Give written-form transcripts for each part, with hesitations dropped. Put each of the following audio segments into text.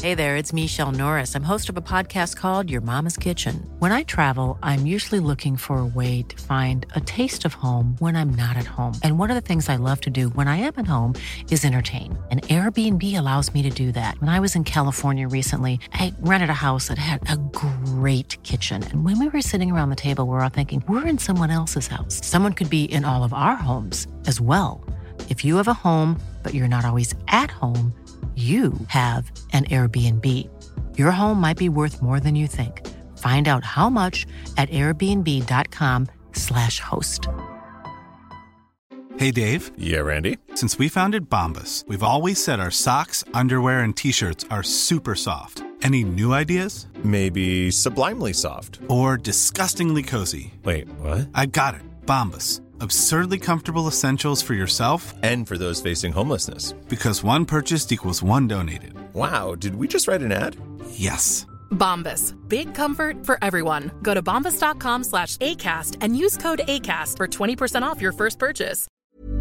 Hey there, it's Michelle Norris. I'm host of a podcast called Your Mama's Kitchen. When I travel, I'm usually looking for a way to find a taste of home when I'm not at home. And one of the things I love to do when I am at home is entertain. And Airbnb allows me to do that. When I was in California recently, I rented a house that had a great kitchen. And when we were sitting around the table, we were all thinking, we're in someone else's house. Someone could be in all of our homes as well. If you have a home, but you're not always at home, you have an Airbnb. Your home might be worth more than you think. Find out how much at airbnb.com/host. Hey, Dave. Yeah, Randy. Since we founded Bombas, we've always said our socks, underwear, and T-shirts are super soft. Any new ideas? Maybe sublimely soft. Or disgustingly cozy. Wait, what? I got it. Bombas. Absurdly comfortable essentials for yourself and for those facing homelessness. Because one purchased equals one donated. Wow, did we just write an ad? Yes. Bombas. Big comfort for everyone. Go to bombas.com/ACAST and use code ACAST for 20% off your first purchase.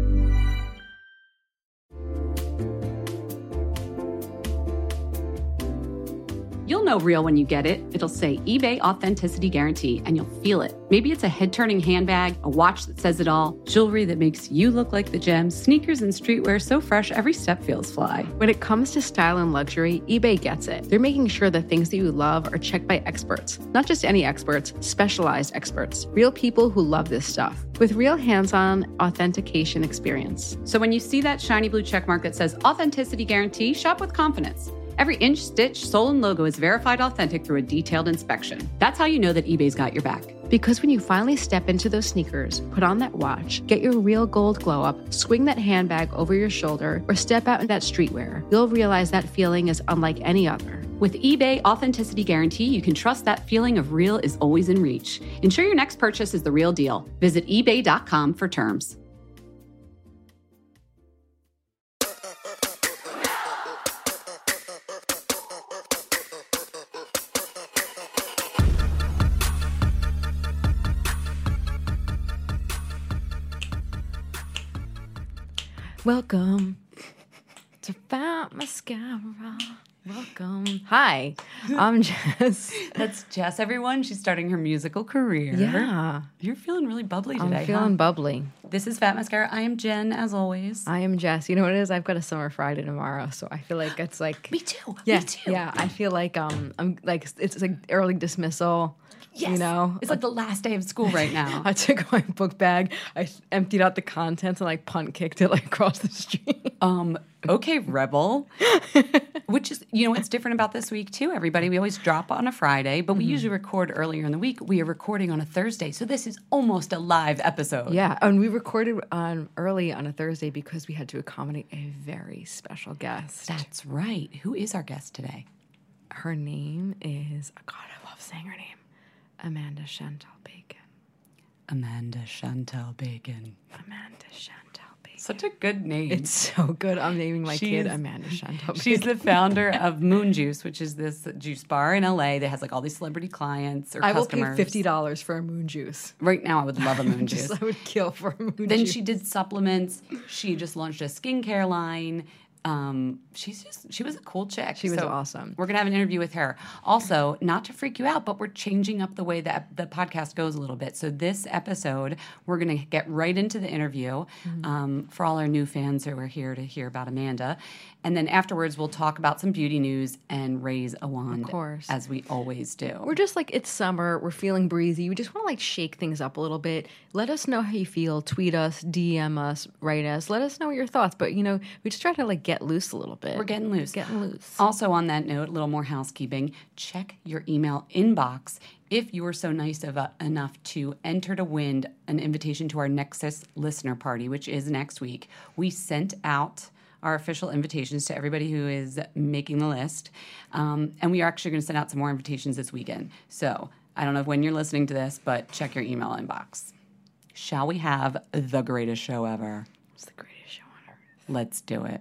You'll know real when you get it. It'll say eBay Authenticity Guarantee, and you'll feel it. Maybe it's a head-turning handbag, a watch that says it all, jewelry that makes you look like the gems, sneakers and streetwear so fresh every step feels fly. When it comes to style and luxury, eBay gets it. They're making sure the things that you love are checked by experts. Not just any experts, specialized experts. Real people who love this stuff. With real hands-on authentication experience. So when you see that shiny blue checkmark that says Authenticity Guarantee, shop with confidence. Every inch, stitch, sole, and logo is verified authentic through a detailed inspection. That's how you know that eBay's got your back. Because when you finally step into those sneakers, put on that watch, get your real gold glow up, swing that handbag over your shoulder, or step out in that streetwear, you'll realize that feeling is unlike any other. With eBay Authenticity Guarantee, you can trust that feeling of real is always in reach. Ensure your next purchase is the real deal. Visit ebay.com for terms. Welcome to Fat Mascara. Welcome. Hi, I'm Jess. That's Jess, everyone. She's starting her musical career. Yeah. You're feeling really bubbly today, I'm feeling bubbly. This is Fat Mascara. I am Jen, as always. I am Jess. You know what it is? I've got a summer Friday tomorrow, so I feel like it's like... Me too. Yeah, Me too. Yeah, I feel like I'm like it's like early dismissal. Yes. You know? It's like the last day of school right now. I took my book bag, I emptied out the contents, and like punt kicked it like across the street. Okay, Rebel. Which is, you know what's different about this week too, everybody? We always drop on a Friday, but we usually record earlier in the week. We are recording on a Thursday, so this is almost a live episode. Yeah, and we recorded early on a Thursday because we had to accommodate a very special guest. That's right. Who is our guest today? Her name is, God, I love saying her name, Amanda Chantal Bacon. Amanda Chantal Bacon. Amanda Chantal Bacon. Such a good name. It's so good. I'm naming my kid Amanda Chantal Bacon. She's the founder of Moon Juice, which is this juice bar in LA that has like all these celebrity clients or customers. I will pay $50 for a Moon Juice. Right now, I would love a Moon Juice. I would kill for a Moon Juice. Then she did supplements. She just launched a skincare line. She was a cool chick. She was awesome. We're gonna have an interview with her. Also, not to freak you out, but we're changing up the way that the podcast goes a little bit. So this episode, we're gonna get right into the interview for all our new fans who are here to hear about Amanda, and then afterwards we'll talk about some beauty news and raise a wand, of course, as we always do. We're just like, it's summer. We're feeling breezy. We just want to like shake things up a little bit. Let us know how you feel. Tweet us, DM us, write us. Let us know your thoughts. But you know, we just try to like get loose a little bit. We're getting loose. Getting loose. Also, on that note, a little more housekeeping. Check your email inbox if you were so nice enough to enter to win an invitation to our Nexus listener party, which is next week. We sent out our official invitations to everybody who is making the list. And we are actually going to send out some more invitations this weekend. So I don't know when you're listening to this, but check your email inbox. Shall we have the greatest show ever? It's the greatest show on earth. Let's do it.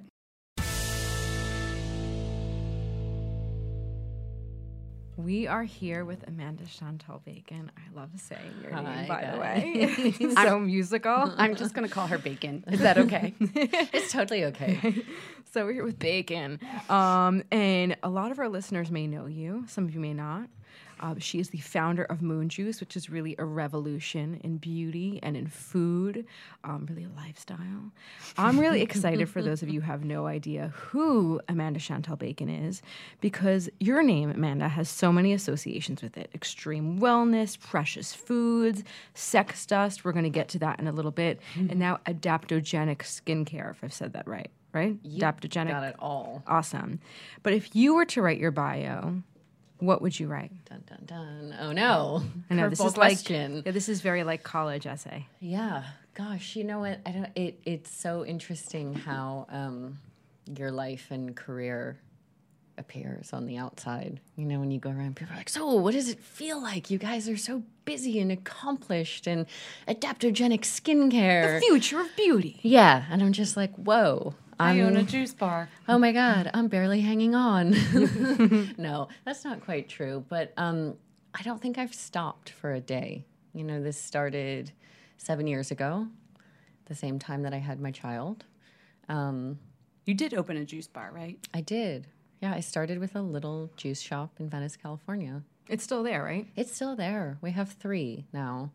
We are here with Amanda Chantal Bacon. I love saying your name, by the way. way. So musical. I'm just going to call her Bacon. Is that okay? It's totally okay. So we're here with Bacon. And a lot of our listeners may know you. Some of you may not. She is the founder of Moon Juice, which is really a revolution in beauty and in food, really a lifestyle. I'm really excited for those of you who have no idea who Amanda Chantal Bacon is, because your name, Amanda, has so many associations with it. Extreme wellness, precious foods, sex dust. We're going to get to that in a little bit. And now adaptogenic skincare, if I've said that right? Adaptogenic. Got it all. Awesome. But if you were to write your bio, what would you write? Dun, dun, dun. Oh, no. I know, this Curveball is question. this is very like college essay. Yeah. Gosh, you know what? It's so interesting how your life and career appears on the outside. You know, when you go around, people are like, so what does it feel like? You guys are so busy and accomplished and adaptogenic skincare. The future of beauty. Yeah. And I'm just like, whoa. I own a juice bar. Oh my God, I'm barely hanging on. No, that's not quite true. But I don't think I've stopped for a day. You know, this started 7 years ago, the same time that I had my child. You did open a juice bar, right? I did. Yeah, I started with a little juice shop in Venice, California. It's still there, right? It's still there. We have 3 now.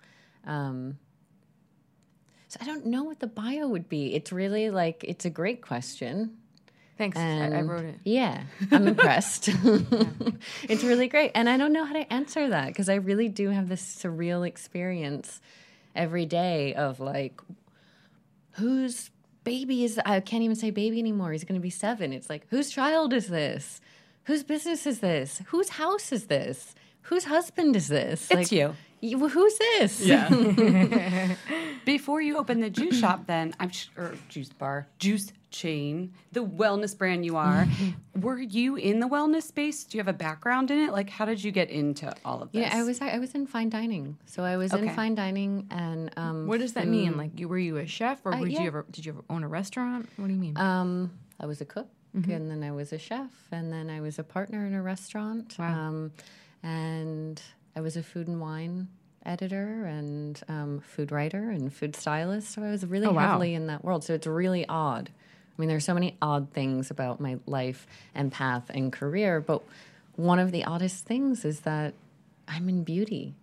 So I don't know what the bio would be. It's really like, it's a great question. Thanks. I wrote it. Yeah, I'm impressed. It's really great. And I don't know how to answer that because I really do have this surreal experience every day of like, whose baby is, I can't even say baby anymore. He's going to be 7. It's like, whose child is this? Whose business is this? Whose house is this? Whose husband is this? It's you. Who's this? Yeah. Before you opened the juice shop, then, or juice bar, juice chain, the wellness brand you are, were you in the wellness space? Do you have a background in it? Like, how did you get into all of this? Yeah, I was in fine dining. So I was in fine dining, and what does that mean? Like, were you a chef, or did you ever own a restaurant? What do you mean? I was a cook, and then I was a chef, and then I was a partner in a restaurant. Wow. And I was a food and wine editor and food writer and food stylist. So I was really heavily in that world. So it's really odd. I mean, there's so many odd things about my life and path and career. But one of the oddest things is that I'm in beauty.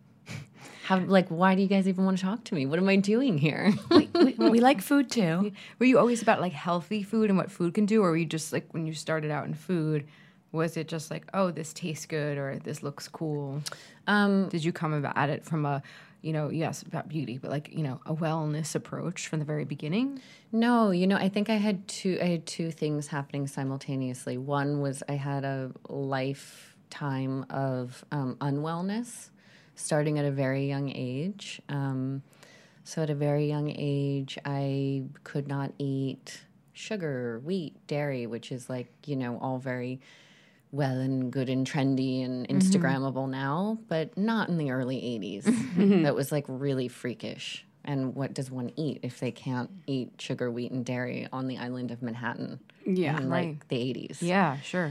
Why do you guys even want to talk to me? What am I doing here? we like food too. Were you always about like healthy food and what food can do? Or were you just like, when you started out in food, was it just like, oh, this tastes good or this looks cool? Did you come at it from a, yes, about beauty, but like, a wellness approach from the very beginning? No, I think I had two things happening simultaneously. One was I had a lifetime of unwellness starting at a very young age. So at a very young age, I could not eat sugar, wheat, dairy, which is like, all very well and good and trendy and Instagrammable now, but not in the early 80s. That was like really freakish. And what does one eat if they can't eat sugar, wheat, and dairy on the island of Manhattan in like the 80s? Yeah, sure.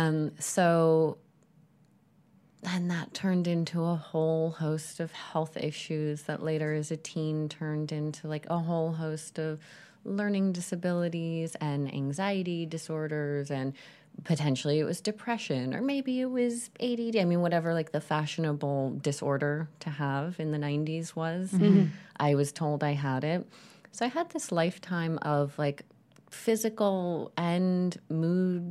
So then that turned into a whole host of health issues that later as a teen turned into like a whole host of learning disabilities and anxiety disorders, and potentially it was depression, or maybe it was ADD. I mean, whatever like the fashionable disorder to have in the 90s was. I was told I had it. So I had this lifetime of like physical and mood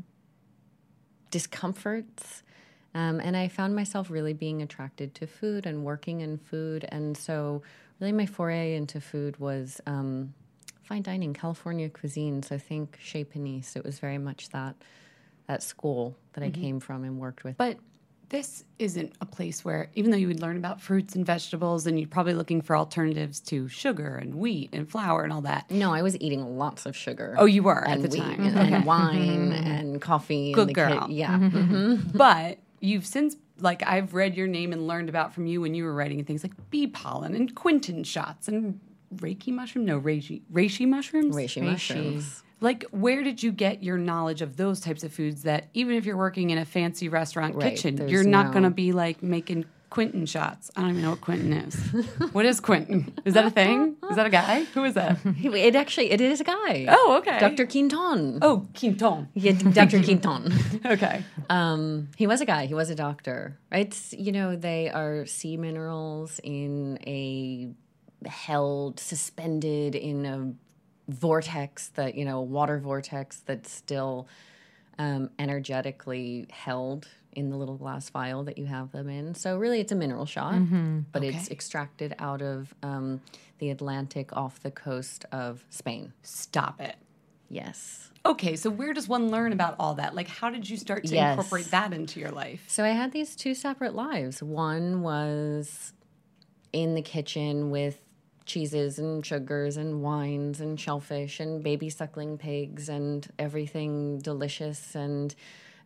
discomforts. And I found myself really being attracted to food and working in food. And so really my foray into food was fine dining, California cuisine. So think Chez Panisse. It was very much that school that I came from and worked with. But this isn't a place where, even though you would learn about fruits and vegetables, and you're probably looking for alternatives to sugar and wheat and flour and all that. No, I was eating lots of sugar. Oh, you were and at the wheat time. And wine and coffee. Good and girl. Yeah. But you've since, like, I've read your name and learned about from you when you were writing things like bee pollen and Quinton shots and reishi mushrooms. Reishi mushrooms. Like, where did you get your knowledge of those types of foods that even if you're working in a fancy restaurant kitchen, you're not going to be, like, making Quentin shots. I don't even know what Quentin is. What is Quentin? Is that a thing? Is that a guy? Who is that? It is a guy. Oh, okay. Dr. Quinton. Oh, Quinton. Yeah, Dr. Quinton. Okay. He was a guy. He was a doctor. It's, they are sea minerals suspended in a vortex that, water vortex that's still energetically held in the little glass vial that you have them in. So really it's a mineral shot, but it's extracted out of the Atlantic off the coast of Spain. Stop it. Yes. Okay, so where does one learn about all that? Like, how did you start to incorporate that into your life? So I had these two separate lives. One was in the kitchen with cheeses and sugars and wines and shellfish and baby suckling pigs and everything delicious and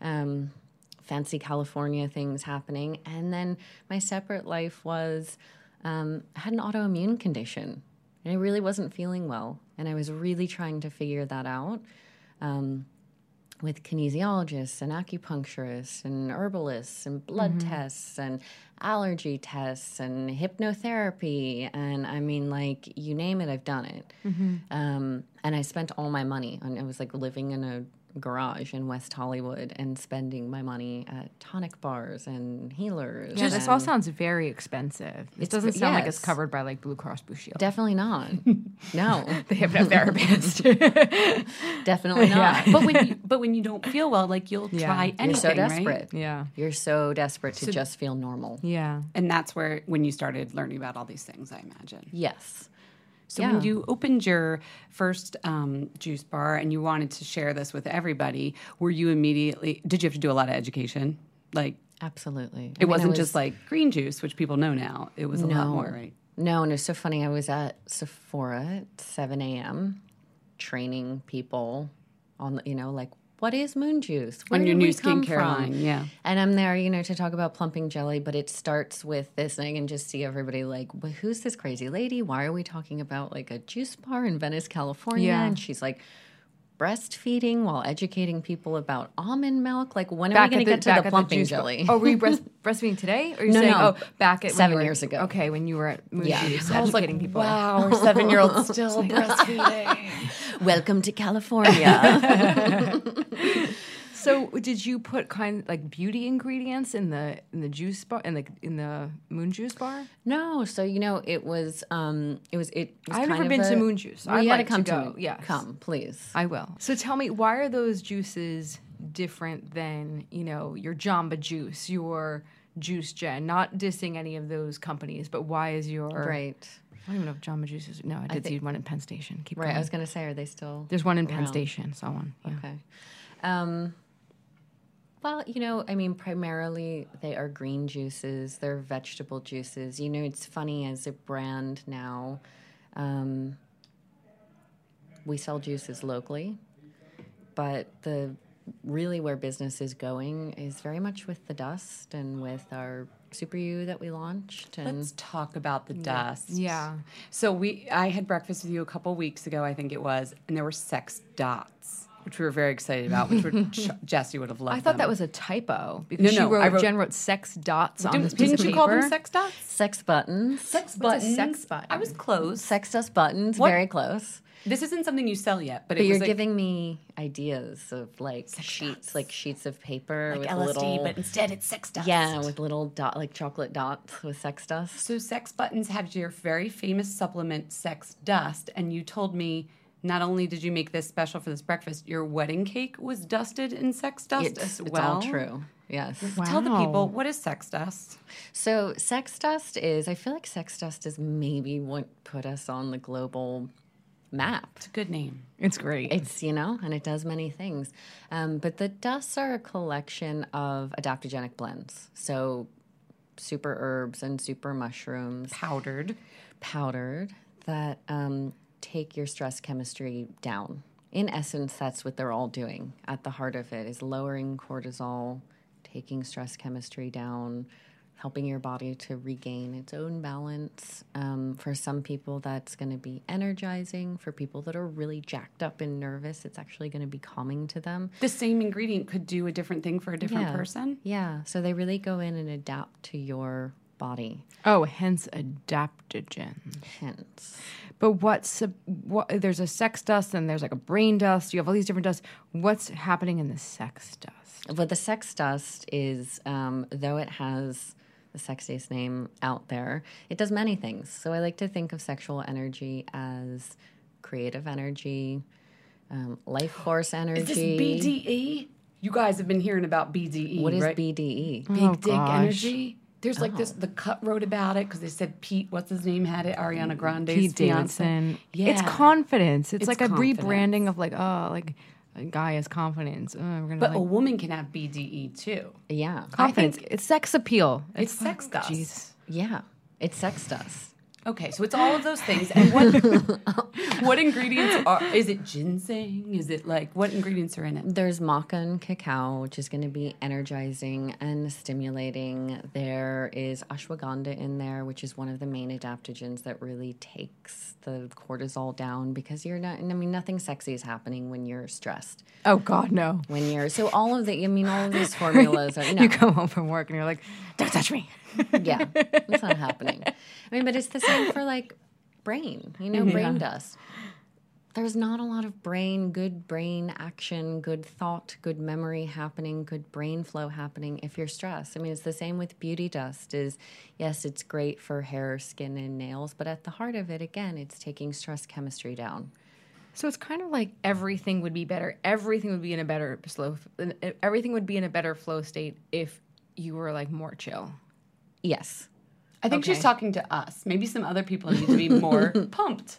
fancy California things happening. And then my separate life was, I had an autoimmune condition and I really wasn't feeling well. And I was really trying to figure that out with kinesiologists and acupuncturists and herbalists and blood tests and allergy tests and hypnotherapy. And I mean, like, you name it, I've done it. And I spent all my money on, I was like living in a garage in West Hollywood and spending my money at tonic bars and healers. Yeah, this all sounds very expensive. It doesn't sound like it's covered by like Blue Cross Blue Shield. Definitely not. No. They have no therapist. Definitely not. But when you don't feel well, like you'll try anything, You're so desperate. right? Yeah. You're so desperate to just feel normal. Yeah. And that's when you started learning about all these things, I imagine. Yes. So when you opened your first juice bar and you wanted to share this with everybody, did you have to do a lot of education? Like, Absolutely. It wasn't just like green juice, which people know now. It was a lot more, right? No, and it's so funny. I was at Sephora at 7 a.m. training people on, like, what is moon juice? Where on your did new we come skincare from? line, yeah. And I'm there, to talk about plumping jelly, but it starts with this thing and just see everybody like, well, who's this crazy lady? Why are we talking about like a juice bar in Venice, California? Yeah. And she's like breastfeeding while educating people about almond milk. Like, when are we going to get to the plumping jelly? Oh, were you breastfeeding today? Or are you No, saying, no. back at 7 years ago. Okay, when you were at Moon Yeah. Juice I was educating people. Wow, our 7-year-old's still breastfeeding. Welcome to California. So, did you put like beauty ingredients in the juice bar in the Moon Juice bar? No, so it was I've never been to Moon Juice. Well, I'd you like had to come to go. me. Yes. Come, please. I will. So tell me, why are those juices different than your Jamba Juice, your Juice Gen? Not dissing any of those companies, but why is your Right. I don't even know if Jamba Juice is. No, I did see one in Penn Station. Keep Right. going. I was going to say, are they still? There's one in Penn around? Station. So one. Yeah. Okay. Well, primarily they are green juices. They're vegetable juices. It's funny, as a brand now, we sell juices locally, but where business is going is very much with the dust and with our Super U that we launched. And Let's talk about the dust. Yeah. So I had breakfast with you a couple weeks ago, I think it was, and there were sex dots, which we were very excited about, which Jesse would have loved. I thought that was a typo because Jen wrote sex dots on this piece of Didn't you paper. call them sex dots? sex buttons. Sex What's a sex button? I was close. Sex dust buttons. What? Very close. This isn't something you sell yet, but But it you're was like, giving me ideas of sheets of paper like with LSD, little, but instead it's sex dust. yeah, with little chocolate dots with sex dust. So Sex Buttons have your very famous supplement, Sex Dust, and you told me not only did you make this special for this breakfast, your wedding cake was dusted in sex dust as well. It's all true. Yes. Tell the people, what is sex dust? So sex dust I feel like sex dust is maybe what put us on the global map. It's a good name. It's great. It's, and it does many things. But the dusts are a collection of adaptogenic blends. So super herbs and super mushrooms. Powdered That take your stress chemistry down. In essence, that's what they're all doing. At the heart of it is lowering cortisol, taking stress chemistry down, helping your body to regain its own balance. For some people, that's going to be energizing. For people that are really jacked up and nervous, it's actually going to be calming to them. The same ingredient could do a different thing for a different person? Yeah. So they really go in and adapt to your body. Oh, hence adaptogens. Hence. But there's a sex dust and there's like a brain dust. You have all these different dusts. What's happening in the sex dust? But the sex dust is, though it has the sexiest name out there, it does many things. So I like to think of sexual energy as creative energy, life force energy. Is this BDE? You guys have been hearing about BDE, What is right? BDE? Big dick gosh. energy. There's like this. The Cut wrote about it because they said Pete, what's his name, had it. Ariana Grande's Pete fiance. Davidson. Yeah, It's confidence. It's like a confidence. rebranding of like, oh, like a guy has confidence. We're gonna But like, a woman can have BDE too. Yeah. confidence. It's sex appeal. It's sex dust. Jeez. Yeah. It's sex dust. Okay, so it's all of those things. And what ingredients are? Is it ginseng? Is it like what ingredients are in it? There's maca and cacao, which is going to be energizing and stimulating. There is ashwagandha in there, which is one of the main adaptogens that really takes the cortisol down because you're not, I mean, nothing sexy is happening when you're stressed. Oh God, no. When you're, so all of these formulas are, no. You come home from work and you're like, don't touch me. Yeah, that's not happening. I mean, but it's the same for like brain, brain dust. There's not a lot of good brain action, good thought, good memory happening, good brain flow happening if you're stressed. I mean, it's the same with beauty dust yes, it's great for hair, skin, and nails, but at the heart of it, again, it's taking stress chemistry down. So it's kind of like everything would be better. Everything would be in a better flow state if you were like more chill. Yes. I think she's talking to us. Maybe some other people need to be more pumped.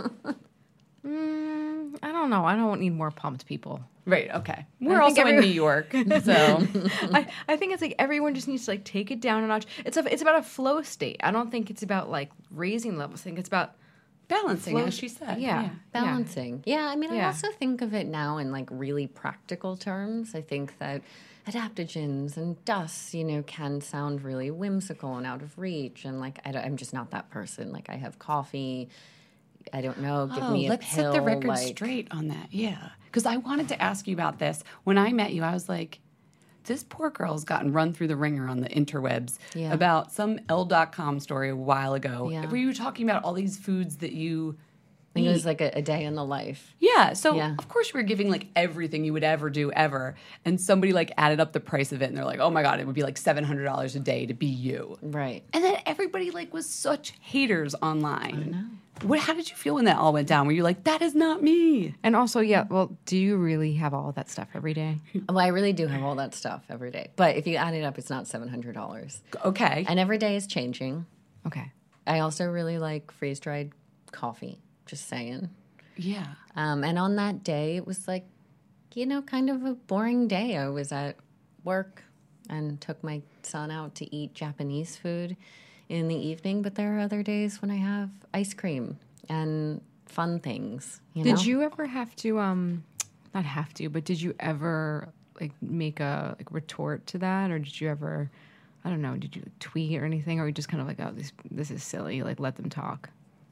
I don't know. I don't need more pumped people. Right, okay. We're also in New York, so. I think it's like everyone just needs to like take it down a notch. It's about a flow state. I don't think it's about like raising levels. I think it's about balancing, as she said. Yeah. Balancing. Yeah, I mean, I Yeah. also think of it now in like really practical terms. I think that adaptogens and dusts, can sound really whimsical and out of reach. And like, I'm just not that person. Like, I have coffee. I don't know. Give me a let's pill. set the record straight on that. Yeah. Because I wanted to ask you about this. When I met you, I was like, this poor girl's gotten run through the ringer on the interwebs about some L.com story a while ago where you were talking about all these foods that you I think it was like a day in the life. Yeah. So, of course, you were giving like everything you would ever do ever. And somebody like added up the price of it and they're like, oh my God, it would be like $700 a day to be you. Right. And then everybody like was such haters online. I know. How did you feel when that all went down? Were you like, that is not me? And also, do you really have all that stuff every day? Well, I really do have all that stuff every day. But if you add it up, it's not $700. Okay. And every day is changing. Okay. I also really like freeze-dried coffee. Just saying. Yeah. And on that day, it was like, kind of a boring day. I was at work and took my son out to eat Japanese food in the evening. But there are other days when I have ice cream and fun things. Did you ever have to, not have to, but did you ever like make a like retort to that? Or did you ever, I don't know, did you tweet or anything? Or were you just kind of like, oh, this is silly, like let them talk?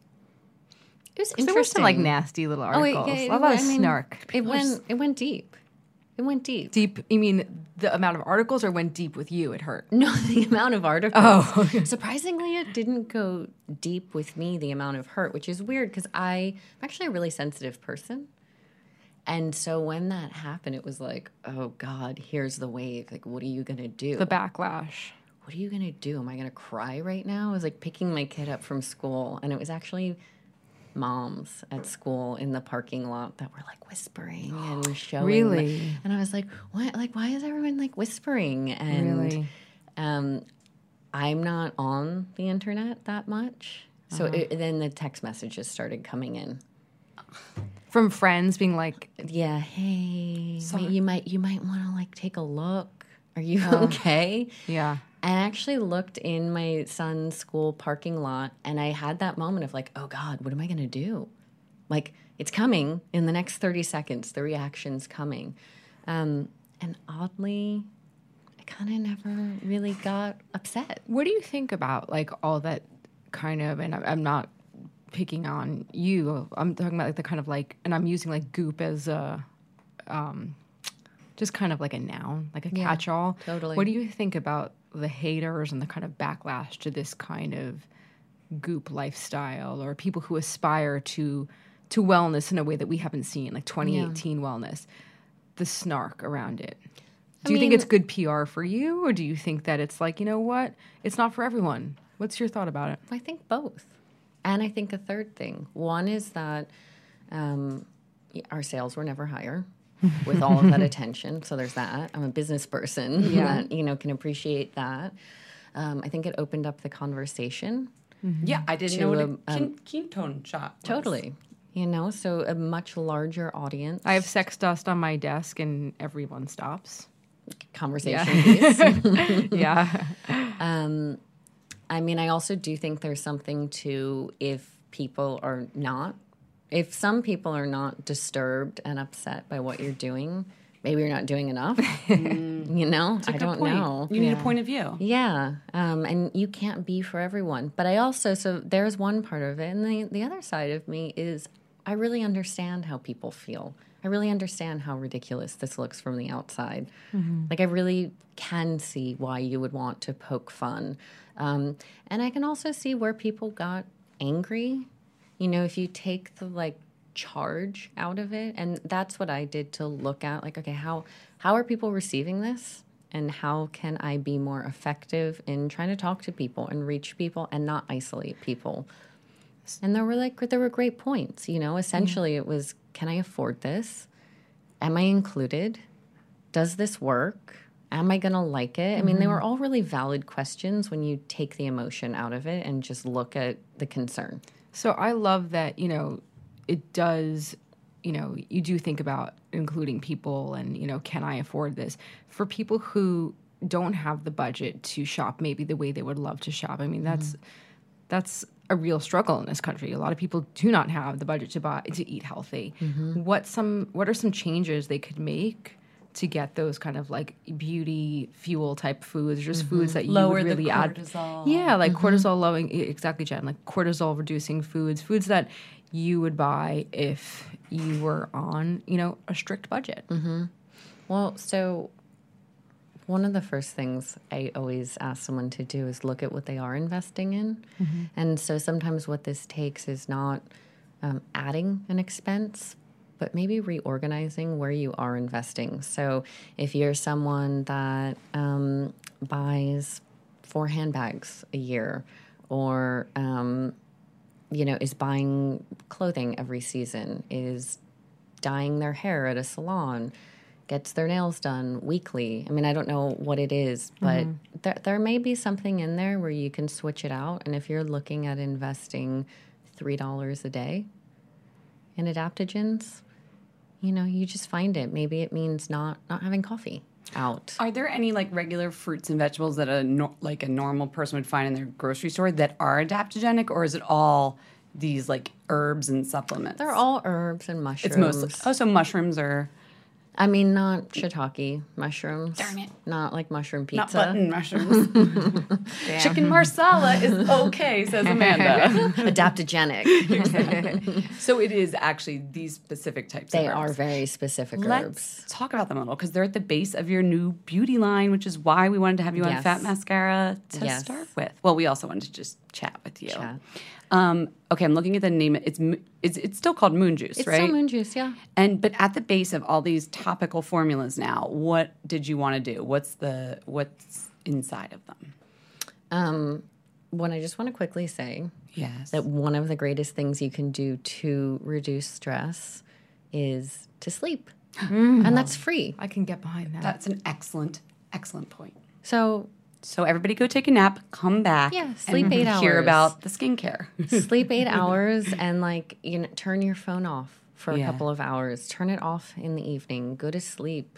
It was There were interesting. some like nasty little articles. A lot of snark. It went deep. It went deep. Deep? You mean the amount of articles, or went deep with you? It hurt. No, the amount of articles. Oh, okay. Surprisingly, it didn't go deep with me, the amount of hurt, which is weird because I'm actually a really sensitive person. And so when that happened, it was like, oh, God, here's the wave. Like, what are you going to do? The backlash. What are you going to do? Am I going to cry right now? I was like picking my kid up from school, and it was actually moms at school in the parking lot that were like whispering and showing. Really? And I was like, what? Like, why is everyone like whispering? And Really? I'm not on the internet that much. So then the text messages started coming in. From friends being like, Yeah, hey, you might want to like take a look. Are you okay? yeah. I actually looked in my son's school parking lot, and I had that moment of like, oh God, what am I going to do? Like, it's coming in the next 30 seconds, the reaction's coming. And oddly, I kind of never really got upset. What do you think about like all that kind of, and I'm not picking on you, I'm talking about like the kind of like, and I'm using like Goop as a just kind of like a noun, like a Yeah, catch-all. totally. What do you think about the haters and the kind of backlash to this kind of goop lifestyle, or people who aspire to wellness in a way that we haven't seen, like 2018 wellness, the snark around it? Do you think it's good PR for you, or do you think that it's like, you know what, it's not for everyone? What's your thought about it? I think both. And I think a third thing. One is that our sales were never higher with all of that attention. So there's that. I'm a business person that, can appreciate that. I think it opened up the conversation. Yeah, I didn't know what a ketone shot was. Totally. So a much larger audience. I have sex dust on my desk and everyone stops. Conversation piece. Yeah. I also do think there's something to if some people are not disturbed and upset by what you're doing, maybe you're not doing enough. I don't know. You need a point of view. Yeah. And you can't be for everyone. But so there's one part of it. And the other side of me is I really understand how people feel. I really understand how ridiculous this looks from the outside. Like, I really can see why you would want to poke fun. And I can also see where people got angry. If you take the, charge out of it. And that's what I did to look at, okay, how are people receiving this? And how can I be more effective in trying to talk to people and reach people and not isolate people? And there were great points. Essentially it was, can I afford this? Am I included? Does this work? Am I going to like it? They were all really valid questions when you take the emotion out of it and just look at the concern. So I love that, it does, you do think about including people and, can I afford this? For people who don't have the budget to shop maybe the way they would love to shop, that's a real struggle in this country. A lot of people do not have the budget to eat healthy. What are some changes they could make to get those kind of beauty fuel type foods, just foods that you Lower would really the add? cortisol. Yeah, cortisol lowering, exactly, Jen. Cortisol reducing foods that you would buy if you were on, a strict budget. Well, so one of the first things I always ask someone to do is look at what they are investing in. And so sometimes what this takes is not adding an expense, but maybe reorganizing where you are investing. So if you're someone that buys 4 handbags a year, or is buying clothing every season, is dyeing their hair at a salon, gets their nails done weekly. I don't know what it is, but there may be something in there where you can switch it out. And if you're looking at investing $3 a day in adaptogens, you just find it. Maybe it means not having coffee out. Are there any regular fruits and vegetables that a normal person would find in their grocery store that are adaptogenic, or is it all these herbs and supplements? They're all herbs and mushrooms. It's mostly so mushrooms are. Not shiitake mushrooms. Darn it. Not mushroom pizza. Not button mushrooms. Chicken marsala is okay, says Amanda. Adaptogenic. So it is actually these specific types of herbs. They are very specific Let's herbs. talk about them a little, because they're at the base of your new beauty line, which is why we wanted to have you on Yes. Fat Mascara to Yes. start with. Well, we also wanted to just chat with you. Chat. Okay, I'm looking at the name. It's still called Moon Juice, It's right? still moon juice, yeah. But at the base of all these topical formulas now, what did you want to do? What's inside of them? What I just want to quickly say Yes. that one of the greatest things you can do to reduce stress is to sleep. And that's free. I can get behind that. That's an excellent point. So So everybody go take a nap, come back, Yeah, sleep and 8 hear hours. about the skincare. sleep 8 hours and turn your phone off for a Yeah. couple of hours. Turn it off in the evening. Go to sleep.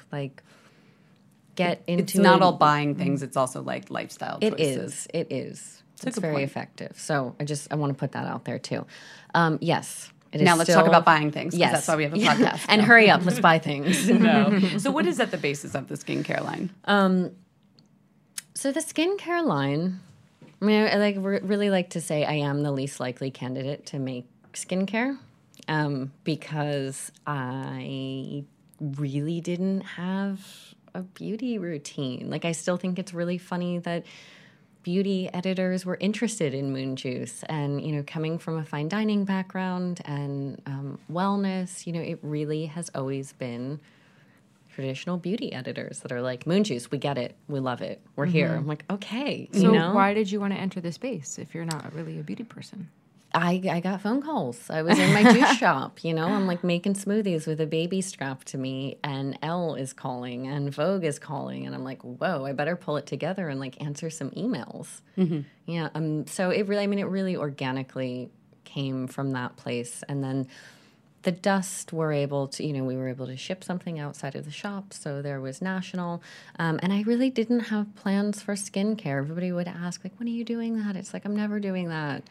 Get into It's not it. all buying things, it's also lifestyle It choices. is. It is. a It's good very point. effective. So I want to put that out there too. Yes. It is Now let's talk still- about buying things, 'cause Yes. that's why we have a podcast. And hurry up. Let's buy things. No. So what is at the basis of the skincare line? So the skincare line, I really like to say I am the least likely candidate to make skincare because I really didn't have a beauty routine. Like, I still think it's really funny that beauty editors were interested in Moon Juice. And, you know, coming from a fine dining background and wellness, you know, it really has always been traditional beauty editors that are like, Moon Juice, we get it. We love it. We're here. I'm like, okay. So you know? why did you want to enter the space if you're not really a beauty person? I got phone calls. I was in my juice shop, you know, I'm like making smoothies with a baby strapped to me, and Elle is calling and Vogue is calling, and I'm like, whoa, I better pull it together and like answer some emails. Yeah. So it really organically came from that place. And then the Dust were able to, you know, we were able to ship something outside of the shop, so there was national. And I really didn't have plans for skincare. Everybody would ask, like, when are you doing that? It's like, I'm never doing that.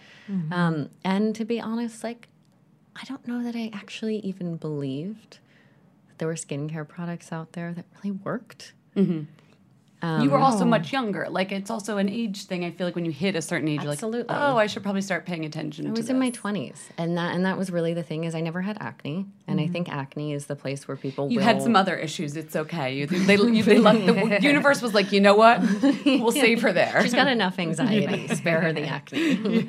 And to be honest, like, I don't know that I actually even believed that there were skincare products out there that really worked. You were also much younger. Like, it's also an age thing. I feel like when you hit a certain age, Absolutely. you're like, oh, I should probably start paying attention to I was in my 20s, and that was really the thing, is I never had acne, and I think acne is the place where people You will... had some other issues. It's okay. The universe was like, you know what? We'll save her there. She's got enough anxiety. Spare her the acne.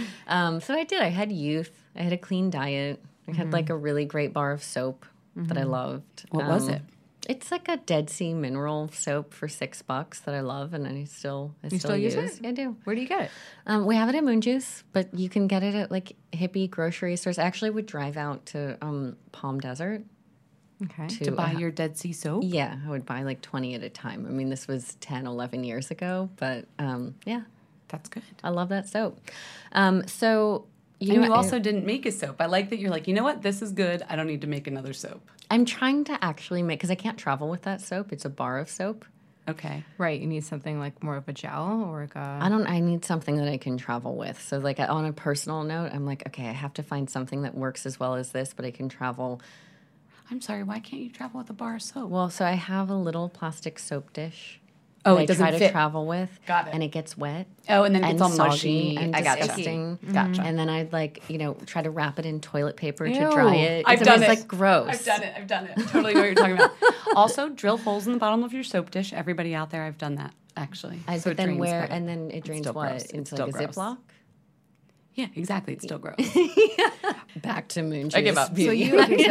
So I did. I had youth. I had a clean diet. I had like a really great bar of soap that I loved. What was it? It's like a Dead Sea mineral soap for $6 that I love, and I still still use use. it? I do. Where do you get it? We have it at Moon Juice, but you can get it at like hippie grocery stores. I actually would drive out to Palm Desert. Okay. To buy your Dead Sea soap? Yeah, I would buy like 20 at a time. I mean, this was 10, 11 years ago, but yeah. That's good. I love that soap. So... You also didn't make a soap. I like that you're like, you know what? This is good. I don't need to make another soap. I'm trying to actually make, because I can't travel with that soap. It's a bar of soap. Okay. Right. You need something like more of a gel or like a... I need something that I can travel with. So like on a personal note, I'm like, okay, I have to find something that works as well as this, but I can travel. I'm sorry. Why can't you travel with a bar of soap? Well, so I have a little plastic soap dish. Oh, that it doesn't I try fit. to travel with. Got it. And it gets wet. Oh, and then it gets all soggy mushy. and I gotcha. disgusting. Gotcha. And then I'd like, you know, try to wrap it in toilet paper to Ew. dry it. I've done It's it. like gross. I've done it. Totally know what you're talking about. Also, drill holes in the bottom of your soap dish. Everybody out there, I've done that, actually. But it then drains where, better. and then it drains still what? gross. It's Into still like a gross. Ziploc? Yeah, exactly. It's still gross. Back to Moon Juice. I give up. So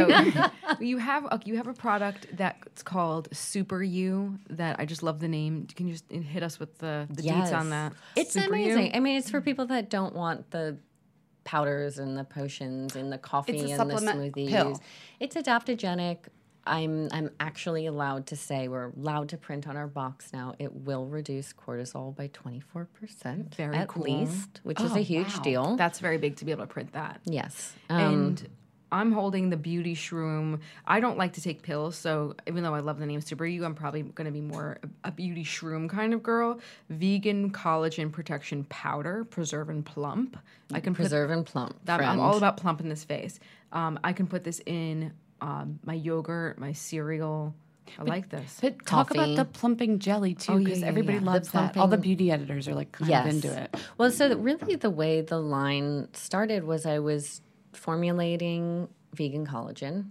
you have a product that's called Super You that I just love the name. Can you just hit us with the deets on that? It's Super You? amazing. I mean, it's for people that don't want the powders and the potions and the coffee It's a and the supplement smoothies. pill. It's adaptogenic. I'm actually allowed to say, we're allowed to print on our box now, it will reduce cortisol by 24% Very at cool. least, which is Oh, a huge wow. deal. That's very big to be able to print that. Yes. And I'm holding the Beauty Shroom. I don't like to take pills, so even though I love the name Super You, I'm probably going to be more a Beauty Shroom kind of girl. Vegan collagen protection powder, preserve and plump. I can Preserve and plump, I'm friend. all about plump in this face. I can put this in my yogurt, my cereal. I like this. But talk about Coffee. the plumping jelly, too, because everybody loves The that. All the plumping- beauty editors are like kind of into it. Well, so really the way the line started was I was formulating vegan collagen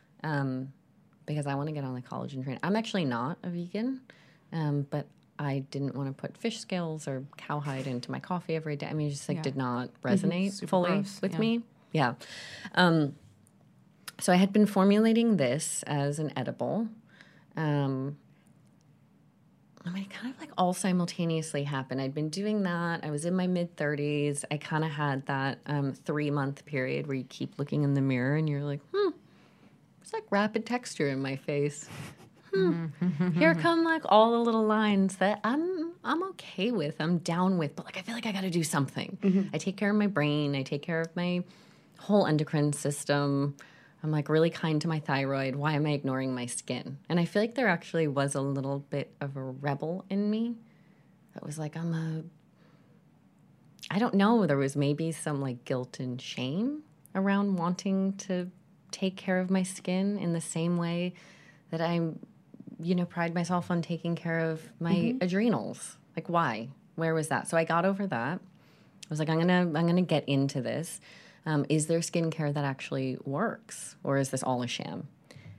because I want to get on the collagen train. I'm actually not a vegan, but I didn't want to put fish scales or cowhide into my coffee every day. I mean, it just did not resonate Super fully gross, with yeah. me. Yeah. So I had been formulating this as an edible. I mean, it kind of like all simultaneously happened. I'd been doing that. I was in my mid-30s. I kind of had that 3-month period where you keep looking in the mirror and you're like, it's like rapid texture in my face. Here come like all the little lines that I'm okay with. I'm down with. But like I feel like I got to do something. I take care of my brain. I take care of my whole endocrine system. I'm like really kind to my thyroid. Why am I ignoring my skin? And I feel like there actually was a little bit of a rebel in me that was like, I don't know. There was maybe some like guilt and shame around wanting to take care of my skin in the same way that I, pride myself on taking care of my adrenals. Like why? Where was that? So I got over that. I was like, I'm gonna get into this. Is there skincare that actually works, or is this all a sham?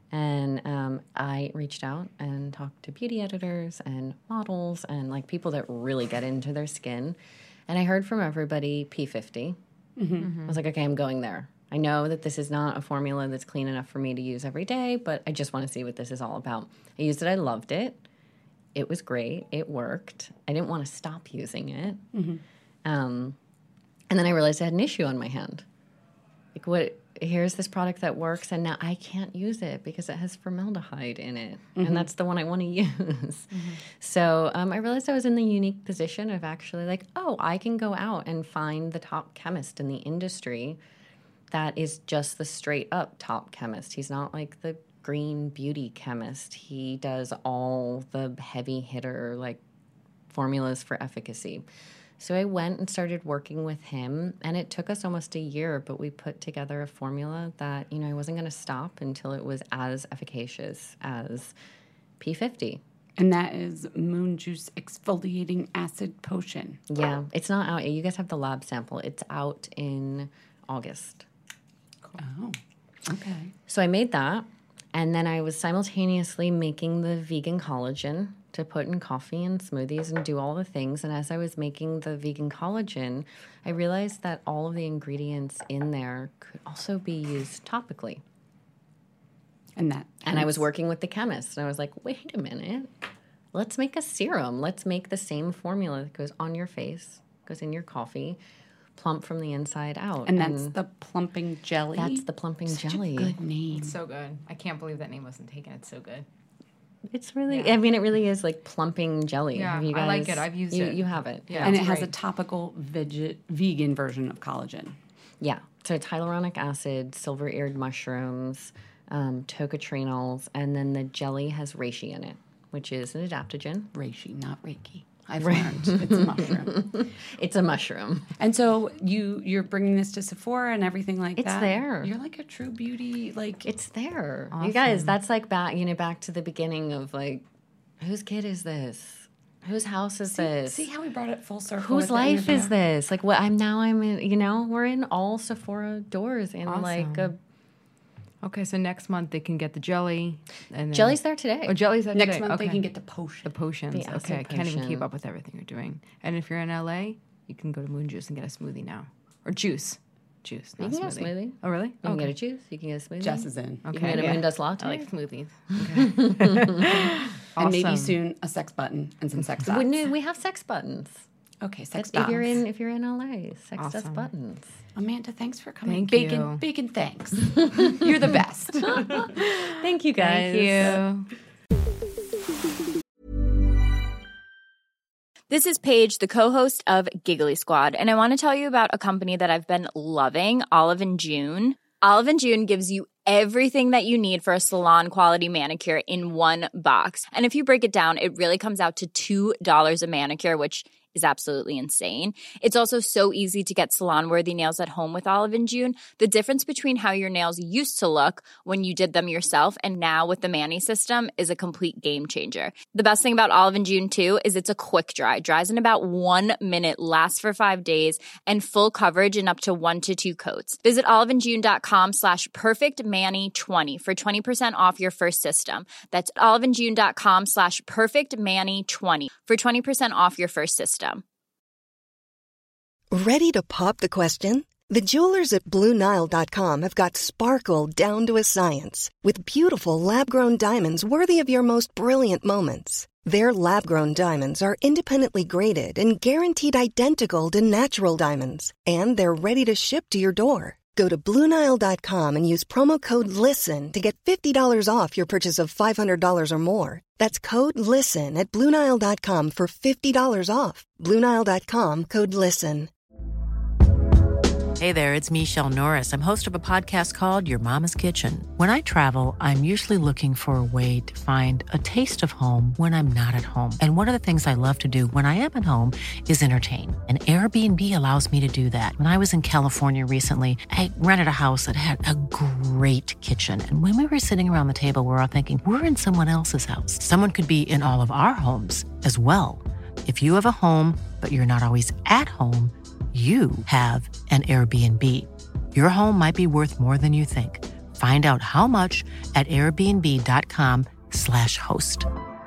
And I reached out and talked to beauty editors and models and like people that really get into their skin. And I heard from everybody P50. I was like, okay, I'm going there. I know that this is not a formula that's clean enough for me to use every day, but I just want to see what this is all about. I used it. I loved it. It was great. It worked. I didn't want to stop using it. And then I realized I had an issue on my hand. Like, here's this product that works, and now I can't use it because it has formaldehyde in it. And that's the one I want to use. So I realized I was in the unique position of actually like, oh, I can go out and find the top chemist in the industry that is just the straight up top chemist. He's not like the green beauty chemist. He does all the heavy hitter like formulas for efficacy. So I went and started working with him, and it took us almost a year, but we put together a formula that, you know, I wasn't going to stop until it was as efficacious as P50. And that is Moon Juice Exfoliating Acid Potion. Yeah, it's not out. You guys have the lab sample. It's out in August. Cool. Oh, okay. So I made that, and then I was simultaneously making the vegan collagen to put in coffee and smoothies and do all the things. And as I was making the vegan collagen, I realized that all of the ingredients in there could also be used topically. And I was working with the chemist, and I was like, wait a minute. Let's make a serum. Let's make the same formula that goes on your face, goes in your coffee, plump from the inside out. And that's the plumping jelly? That's the plumping jelly. Such a good name. It's so good. I can't believe that name wasn't taken. It's so good. It's really, I mean, it really is like plumping jelly. Yeah, Have you guys, I like it. I've used it. You have it. Yeah, and it it's has great. a topical vegan version of collagen. Yeah. So it's hyaluronic acid, silver-eared mushrooms, tocotrienols, and then the jelly has reishi in it, which is an adaptogen. Reishi, not Reiki. I've learned it's a mushroom. It's a mushroom. And so you're bringing this to Sephora and everything like that? It's there. You're like a true beauty, like... It's there. Awesome. You guys, that's like back to the beginning of like, whose kid is this? Whose house is this? See how we brought it full circle? Whose with the life is interview? this? Like what I'm in, you know, we're in all Sephora doors in like a... Okay, so next month they can get the jelly. And then, Jelly's there today. Oh, jelly's there Next today. month they Okay. can get the potion. The potions. The acid Okay, I can't even potion. keep up with everything you're doing. And if you're in LA, you can go to Moon Juice and get a smoothie now. Or juice. Juice, You not can get a smoothie. Oh, really? You can get a juice. You can get a smoothie. Jess is in. You can get a Moon Dust latte. I like smoothies. And maybe Awesome. soon a sex button and some sex dots. We have sex buttons. Okay, sex If dots. you're in LA, sex dust Awesome. buttons. Amanda, thanks for coming. Thank you. Bacon, thanks. You're the best. Thank you guys. Thank you. This is Paige, the co-host of Giggly Squad, and I want to tell you about a company that I've been loving, Olive & June. Olive & June gives you everything that you need for a salon-quality manicure in one box. And if you break it down, it really comes out to $2 a manicure, which is absolutely insane. It's also so easy to get salon-worthy nails at home with Olive & June. The difference between how your nails used to look when you did them yourself and now with the Mani system is a complete game changer. The best thing about Olive & June, too, is it's a quick dry. Dries in about 1 minute, lasts for 5 days, and full coverage in up to 1 to 2 coats. Visit oliveandjune.com/perfectmani20 for 20% off your first system. That's oliveandjune.com/perfectmani20 for 20% off your first system. Ready to pop the question? The jewelers at BlueNile.com have got sparkle down to a science with beautiful lab-grown diamonds worthy of your most brilliant moments. Their lab-grown diamonds are independently graded and guaranteed identical to natural diamonds, and they're ready to ship to your door. Go to BlueNile.com and use promo code LISTEN to get $50 off your purchase of $500 or more. That's code LISTEN at BlueNile.com for $50 off. BlueNile.com, code LISTEN. Hey there, it's Michelle Norris. I'm host of a podcast called Your Mama's Kitchen. When I travel, I'm usually looking for a way to find a taste of home when I'm not at home. And one of the things I love to do when I am at home is entertain. And Airbnb allows me to do that. When I was in California recently, I rented a house that had a great kitchen. And when we were sitting around the table, we were all thinking, we're in someone else's house. Someone could be in all of our homes as well. If you have a home, but you're not always at home, you have an Airbnb. Your home might be worth more than you think. Find out how much at airbnb.com/host.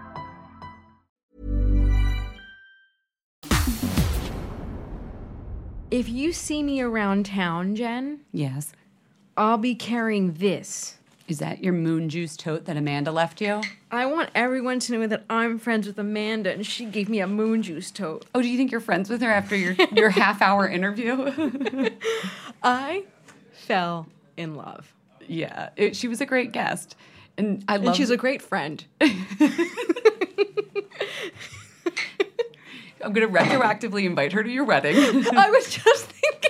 If you see me around town, Jen, Yes. I'll be carrying this. Is that your moon juice tote that Amanda left you? I want everyone to know that I'm friends with Amanda and she gave me a moon juice tote. Oh, do you think you're friends with her after your half-hour interview? I fell in love. Yeah, she was a great guest. And she's a great friend. I'm going to retroactively invite her to your wedding. I was just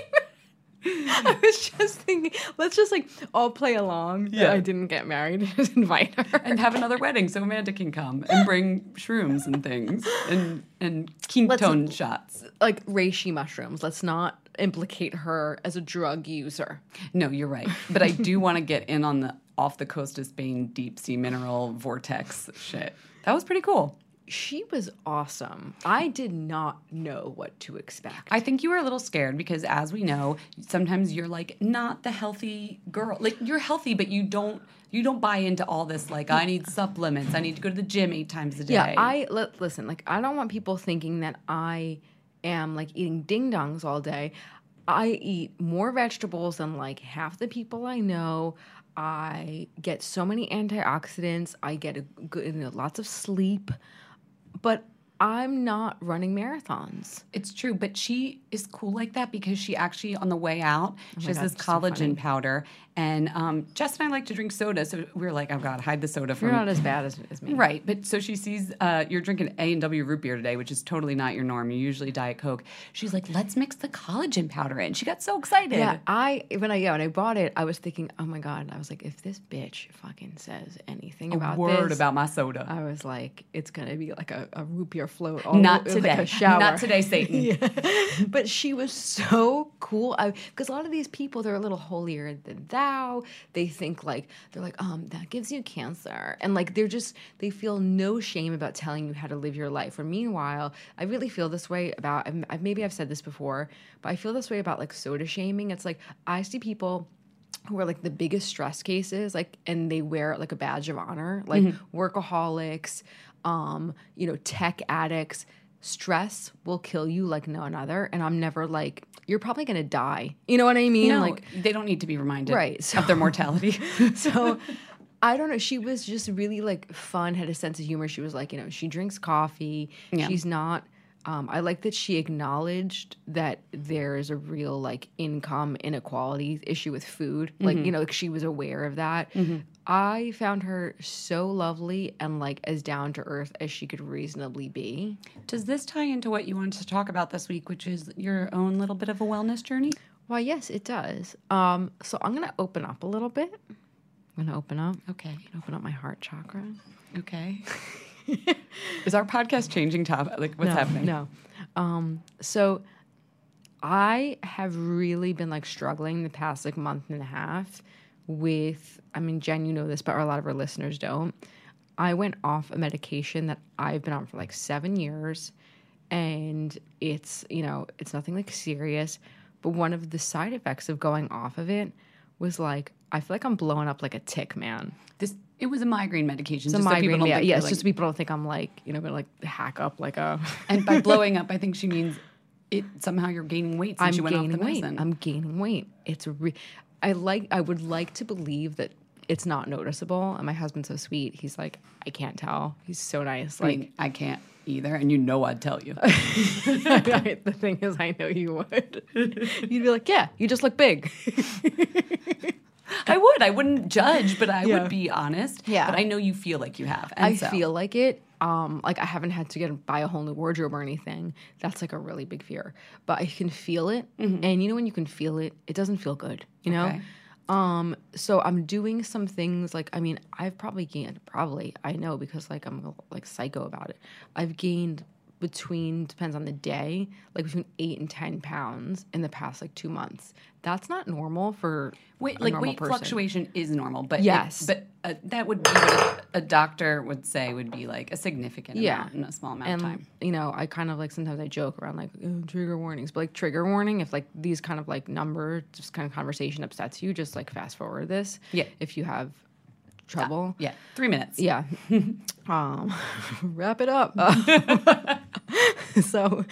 thinking, let's just like all play along. Yeah. I didn't get married. Just invite her. And have another wedding so Amanda can come and bring shrooms and things and ketone shots. Like reishi mushrooms. Let's not implicate her as a drug user. No, you're right. But I do want to get in on the off the coast of Spain deep sea mineral vortex shit. That was pretty cool. She was awesome. I did not know what to expect. I think you were a little scared because, as we know, sometimes you're like not the healthy girl. Like you're healthy, but you don't buy into all this. Like I need supplements. I need to go to the gym 8 times a day. Yeah, listen. Like I don't want people thinking that I am like eating ding dongs all day. I eat more vegetables than like half the people I know. I get so many antioxidants. I get lots of sleep. But I'm not running marathons. It's true, but she is cool like that because she actually, on the way out, she has this collagen powder. And Jess and I like to drink soda, so we were like, oh, God, hide the soda from... You're not as bad as me. Right, but so she sees you're drinking A&W root beer today, which is totally not your norm. You usually Diet Coke. She's like, let's mix the collagen powder in. She got so excited. Yeah, when I bought it, I was thinking, oh, my God. I was like, if this bitch fucking says anything about this... A word about my soda. I was like, it's going to be like a root beer float. Not today. Like a shower. Not today, Satan. Yeah. But she was so cool. Because a lot of these people, they're a little holier than thou. They think like, they're like, that gives you cancer. And like, they feel no shame about telling you how to live your life. Or meanwhile, I really feel this way about, maybe I've said this before, but I feel this way about like soda shaming. It's like, I see people who are like the biggest stress cases, like, and they wear it like a badge of honor, like workaholics, tech addicts. Stress will kill you like no other. And I'm never like, you're probably going to die. You know what I mean? No, like they don't need to be reminded right, of their mortality. So I don't know. She was just really like fun, had a sense of humor. She was like, she drinks coffee. Yeah. She's not, I like that she acknowledged that there is a real like income inequality issue with food. Like, like she was aware of that. Mm-hmm. I found her so lovely and like as down to earth as she could reasonably be. Does this tie into what you wanted to talk about this week, which is your own little bit of a wellness journey? Why, yes, it does. So I'm going to open up a little bit. I'm going to open up. Okay. Open up my heart chakra. Okay. Is our podcast changing topic? Like, what's happening? No. So I have really been like struggling the past like month and a half with, Jen, you know this, but a lot of our listeners don't. I went off a medication that I've been on for like 7 years, and it's nothing like serious, but one of the side effects of going off of it was like, I feel like I'm blowing up like a tick, man. It was a migraine medication. It's just a migraine, so yeah. It's just so people don't think I'm like, gonna like hack up like a... And by blowing up, I think she means somehow you're gaining weight since you went off the medicine. I'm gaining weight. I would like to believe that it's not noticeable. And my husband's so sweet. He's like, I can't tell. He's so nice. Like, I can't either. And I'd tell you. The thing is, I know you would. You'd be like, yeah, you just look big. I would. I wouldn't judge, but I would be honest. Yeah. But I know you feel like you have. And I feel like it. Like I haven't had to buy a whole new wardrobe or anything. That's like a really big fear. But I can feel it. Mm-hmm. And when you can feel it, it doesn't feel good, Okay. So I'm doing some things like, I've probably gained, I know because like I'm like psycho about it. I've gained depends on the day, like between 8 and 10 pounds in the past like 2 months. That's not normal for a normal weight person. fluctuation is normal, but yes, that would be what a doctor would say would be like a significant amount in a small amount of time. You know, I kind of like sometimes I joke around like trigger warnings, but like trigger warning, if like these kind of like number, just kind of conversation upsets you, just like fast forward this. Yeah, if you have trouble. 3 minutes. Yeah. Wrap it up. So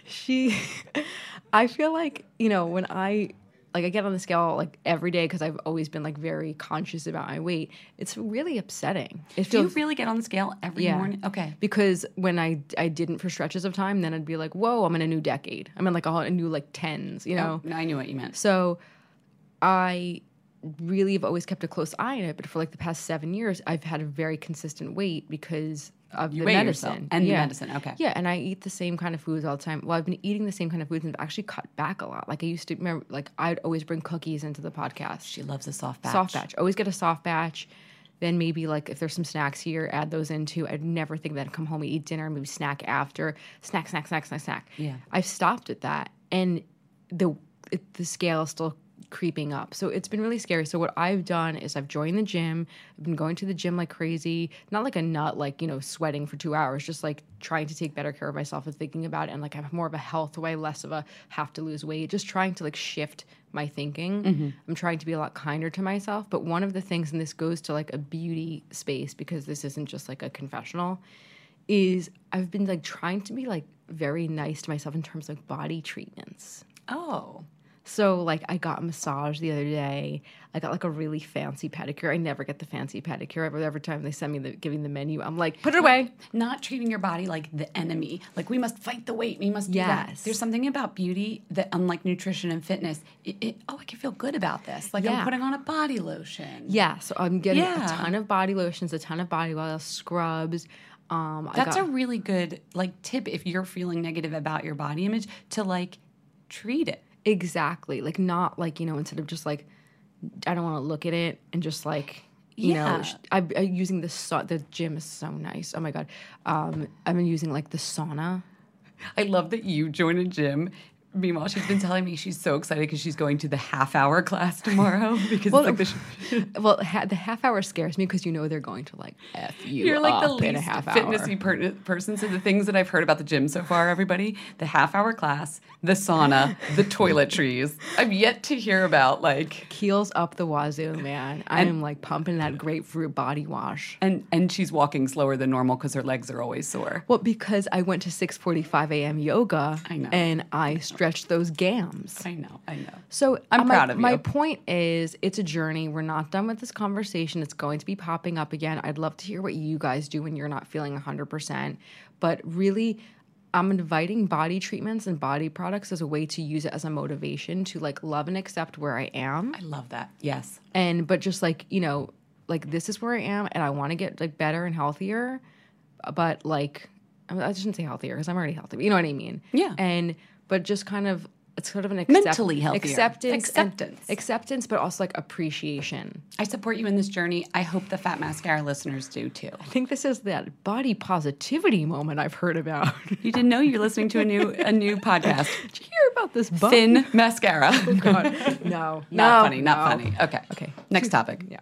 I feel like, you know, when I get on the scale like every day because I've always been like very conscious about my weight, it's really upsetting. Do you really get on the scale every morning? Okay. Because when I didn't for stretches of time, then I'd be like, whoa, I'm in a new decade. I'm in like a new like tens, you know? No, I knew what you meant. So I really have always kept a close eye on it, but for like the past 7 years, I've had a very consistent weight because of the medicine. And the medicine, okay. Yeah, and I eat the same kind of foods all the time. Well, I've been eating the same kind of foods and I've actually cut back a lot. Like I used to remember, like I'd always bring cookies into the podcast. She loves a soft batch. Soft batch. Always get a soft batch. Then maybe like if there's some snacks here, add those into. I'd never think that I'd come home and eat dinner, maybe snack after. Snack. Yeah. I've stopped at that. And the scale is still creeping up. So it's been really scary. So what I've done is I've joined the gym. I've been going to the gym like crazy. Not like a nut, like, you know, sweating for 2 hours, just like trying to take better care of myself and thinking about it. And like I have more of a health way, less of a have to lose weight, just trying to like shift my thinking. Mm-hmm. I'm trying to be a lot kinder to myself. But one of the things, and this goes to like a beauty space because this isn't just like a confessional, is I've been like trying to be like very nice to myself in terms of body treatments. Oh. So, like, I got a massage the other day. I got, like, a really fancy pedicure. I never get the fancy pedicure. Every time they send me giving the menu, I'm like, put it away. Not treating your body like the enemy. Like, we must fight the weight. We must do that. There's something about beauty that, unlike nutrition and fitness, I can feel good about this. Like, I'm putting on a body lotion. Yeah, so I'm getting a ton of body lotions, a ton of body oil, scrubs. That's a really good, like, tip if you're feeling negative about your body image to, like, treat it. Exactly. Like, not like, you know, instead of just like, I don't want to look at it and just like, you know, I'm using the gym is so nice. Oh my God. I've been using like the sauna. I love that you join a gym. Meanwhile, she's been telling me she's so excited because she's going to the half-hour class tomorrow. Because it's like the half-hour scares me because you know they're going to like F you. You're like the in least a half hour. fitnessy person. So the things that I've heard about the gym so far, everybody, the half-hour class, the sauna, the toiletries. I've yet to hear about like Keels up the wazoo, man. I'm like pumping that grapefruit body wash. And she's walking slower than normal because her legs are always sore. Well, because I went to 6:45 a.m. yoga. I know. And I stretched those gams. I know. So I'm proud of you. My point is, it's a journey. We're not done with this conversation. It's going to be popping up again. I'd love to hear what you guys do when you're not feeling 100%. But really, I'm inviting body treatments and body products as a way to use it as a motivation to like love and accept where I am. I love that. Yes. But just like, you know, like this is where I am and I want to get like better and healthier. But like, I shouldn't say healthier because I'm already healthy. But you know what I mean? Yeah. But just kind of, it's sort of an mentally healthier. Acceptance, but also like appreciation. I support you in this journey. I hope the Fat Mascara listeners do too. I think this is that body positivity moment I've heard about. You didn't know you're listening to a new podcast. Did you hear about this Thin Mascara? Oh God, no, not funny. Okay. Next topic. Yeah.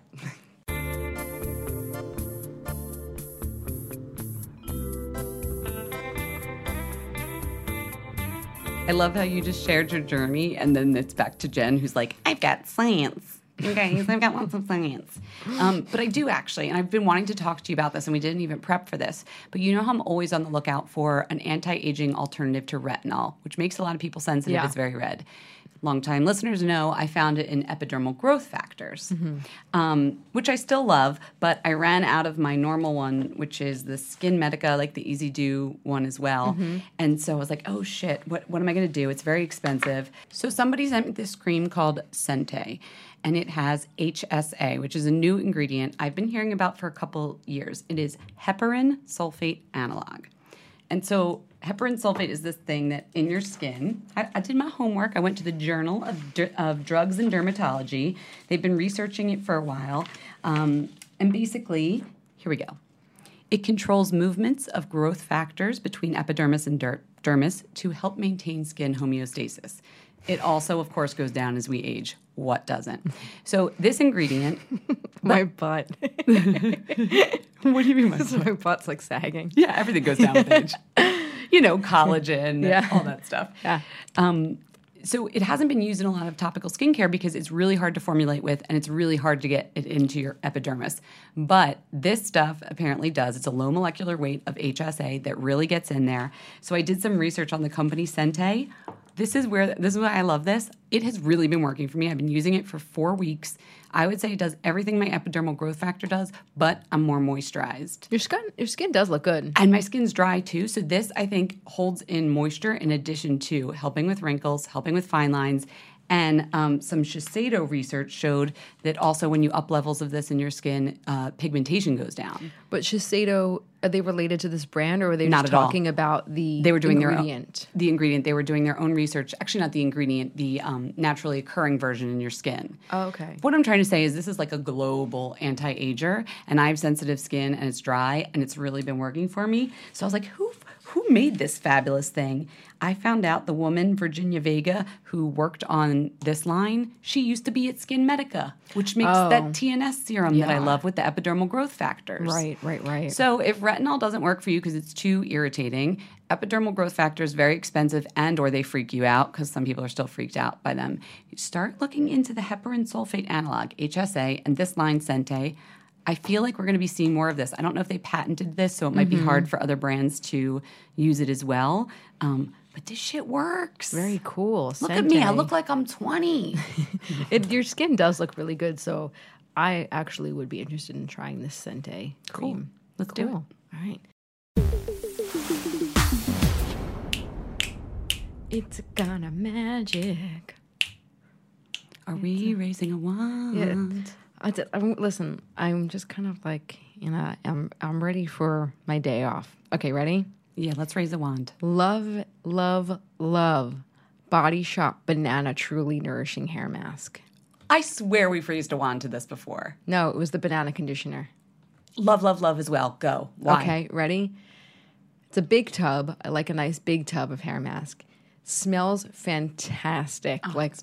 I love how you just shared your journey, and then it's back to Jen, who's like, I've got science. You guys, I've got lots of science. But I do actually, and I've been wanting to talk to you about this, and we didn't even prep for this, but you know how I'm always on the lookout for an anti-aging alternative to retinol, which makes a lot of people sensitive. It's very red. Longtime listeners know I found it in epidermal growth factors, which I still love, but I ran out of my normal one, which is the Skin Medica, like the Easy Do one as well. And so I was like, oh shit, what am I going to do? It's very expensive. So somebody sent me this cream called Sente, and it has HSA, which is a new ingredient I've been hearing about for a couple years. It is heparin sulfate analog. And so heparin sulfate is this thing that in your skin, I did my homework. I went to the Journal of Drugs and Dermatology. They've been researching it for a while. And basically, here we go. It controls movements of growth factors between epidermis and dermis to help maintain skin homeostasis. It also, of course, goes down as we age. What doesn't? So this ingredient... My butt. What do you mean by butt? My butt's like sagging. Yeah, everything goes down with age. You know, collagen, Yeah. all that stuff. Yeah. So it hasn't been used in a lot of topical skincare because it's really hard to formulate with and it's really hard to get it into your epidermis. But this stuff apparently does. It's a low molecular weight of HSA that really gets in there. So I did some research on the company Sente. This is why I love this. It has really been working for me. I've been using it for 4 weeks. I would say it does everything my epidermal growth factor does, but I'm more moisturized. Your skin does look good. And my skin's dry too. So this, I think, holds in moisture in addition to helping with wrinkles, helping with fine lines. And some Shiseido research showed that also when you up levels of this in your skin, pigmentation goes down. But Shiseido, are they related to this brand, or were they Not just at all. talking about the They were doing ingredient? the ingredient. They were doing their own research. Actually, not the ingredient, the naturally occurring version in your skin. Oh, okay. What I'm trying to say is this is like a global anti-ager, and I have sensitive skin, and it's dry, and it's really been working for me. So I was like, who made this fabulous thing? I found out the woman, Virginia Vega, who worked on this line, she used to be at Skin Medica, which makes that TNS serum that I love with the epidermal growth factors. Right. So if retinol doesn't work for you because it's too irritating, epidermal growth factor is very expensive and or they freak you out because some people are still freaked out by them. You start looking into the heparin sulfate analog, HSA, and this line, Sente. I feel like we're going to be seeing more of this. I don't know if they patented this, so it might be hard for other brands to use it as well. But this shit works. Very cool. Look at me. I look like I'm 20. Your skin does look really good, so I actually would be interested in trying this Sente cream. Let's do it. All right. It's gonna magic. Are we raising a wand? Listen, I'm just kind of like, I'm ready for my day off. Okay, ready? Yeah, let's raise a wand. Love, love, love Body Shop Banana Truly Nourishing Hair Mask. I swear we've raised a wand to this before. No, it was the banana conditioner. Love, love, love as well. Go. Why? Okay, ready? It's a big tub. I like a nice big tub of hair mask. Smells fantastic.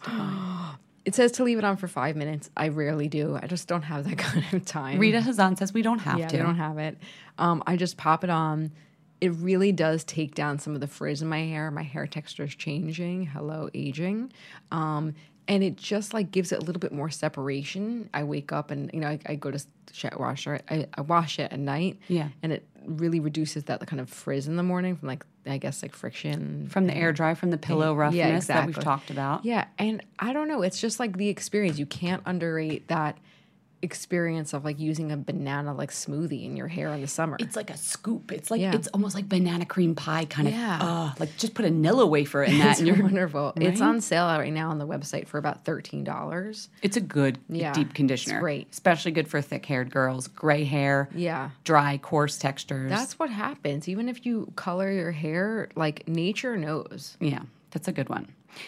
It says to leave it on for 5 minutes. I rarely do. I just don't have that kind of time. Rita Hazan says we don't have to. Yeah, we don't have it. I just pop it on. It really does take down some of the frizz in my hair. My hair texture is changing. Hello, aging. And it just like gives it a little bit more separation. I wake up and, I go to wash it. I wash it at night. Yeah. And it really reduces that kind of frizz in the morning from friction. From the air dry, from the pillow roughness that we've talked about. Yeah. And I don't know. It's just like the experience. You can't underrate that experience of like using a banana like smoothie in your hair in the summer. It's like a scoop. It's like it's almost like banana cream pie kind of. Like just put a Nilla wafer in that. It's wonderful. Right? It's on sale right now on the website for about $13. It's a good deep conditioner. It's great. Especially good for thick-haired girls, gray hair, dry, coarse textures. That's what happens. Even if you color your hair, like nature knows. Yeah, that's a good one.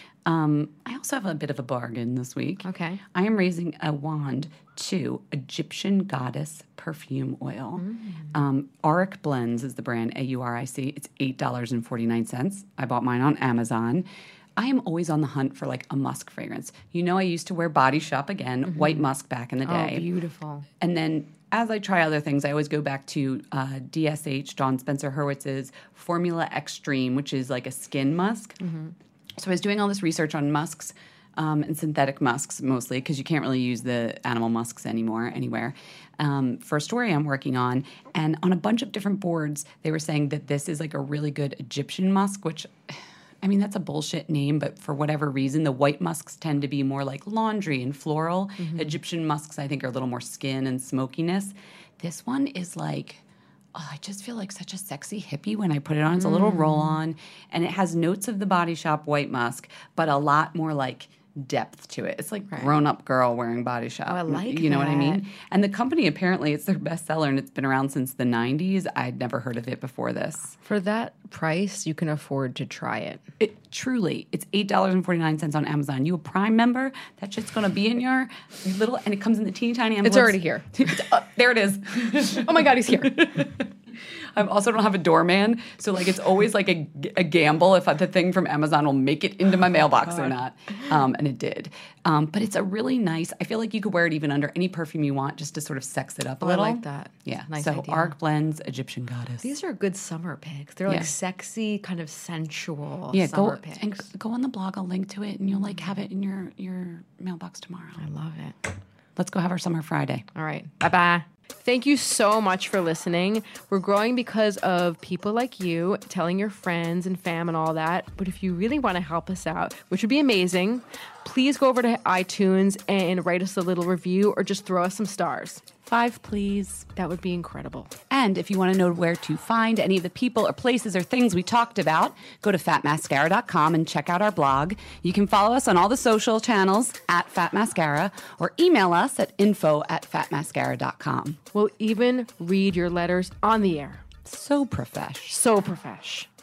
I also have a bit of a bargain this week. Okay. I am raising a wand to Egyptian Goddess perfume oil. Auric Blends is the brand, AURIC. It's $8.49. I bought mine on Amazon. I am always on the hunt for like a musk fragrance. I used to wear Body Shop again, white musk back in the day. Oh, beautiful. And then as I try other things, I always go back to DSH, Dawn Spencer Hurwitz's Formula Extreme, which is like a skin musk. So I was doing all this research on musks and synthetic musks mostly because you can't really use the animal musks anymore anywhere for a story I'm working on. And on a bunch of different boards, they were saying that this is like a really good Egyptian musk, which, I mean, that's a bullshit name, but for whatever reason, the white musks tend to be more like laundry and floral. Egyptian musks, I think, are a little more skin and smokiness. This one is like... Oh, I just feel like such a sexy hippie when I put it on. It's a little roll-on, and it has notes of the Body Shop white musk, but a lot more like depth to it. It's like grown-up girl wearing Body Shop. Oh, I like You know what I that. mean? And the company, apparently, it's their bestseller, and it's been around since the 90s. I'd never heard of it before this. For that price, you can afford to try it. Truly, it's $8.49 on Amazon. You a Prime member? That shit's going to be in your little, and it comes in the teeny tiny envelopes. It's already here. There it is. Oh my God, he's here. I also don't have a doorman, so like it's always like a gamble if the thing from Amazon will make it into my mailbox or not. And it did. But it's a really nice. I feel like you could wear it even under any perfume you want, just to sort of sex it up a little. I like that. Yeah. Nice so idea. Arc Blends Egyptian Goddess. These are good summer picks. They're like sexy, kind of sensual summer picks. And go on the blog. I'll link to it, and you'll like have it in your mailbox tomorrow. I love it. Let's go have our Summer Friday. All right. Bye-bye. Thank you so much for listening. We're growing because of people like you, telling your friends and fam and all that. But if you really want to help us out, which would be amazing, please go over to iTunes and write us a little review or just throw us some stars. 5, please. That would be incredible. And if you want to know where to find any of the people or places or things we talked about, go to fatmascara.com and check out our blog. You can follow us on all the social channels at fatmascara or email us at info@fatmascara.com. We'll even read your letters on the air. So profesh. So profesh.